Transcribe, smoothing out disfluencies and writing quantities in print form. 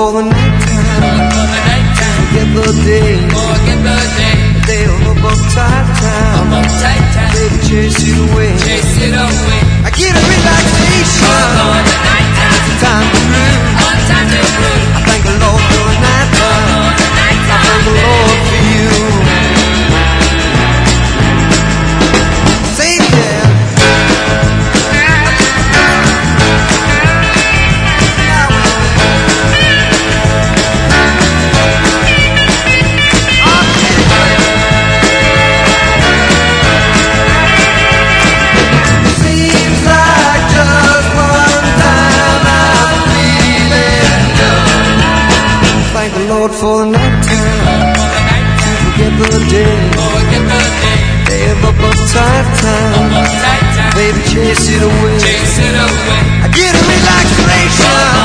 for the nighttime. Forget the day. The day of uptight time. Baby, chase it away. I get a relaxation. Time to groove. I thank the Lord for the nighttime. I thank the Lord for you. Say yeah. Lord for the night time. Forget the day. Day of uptight time. Baby, chase it away. I get a relaxation.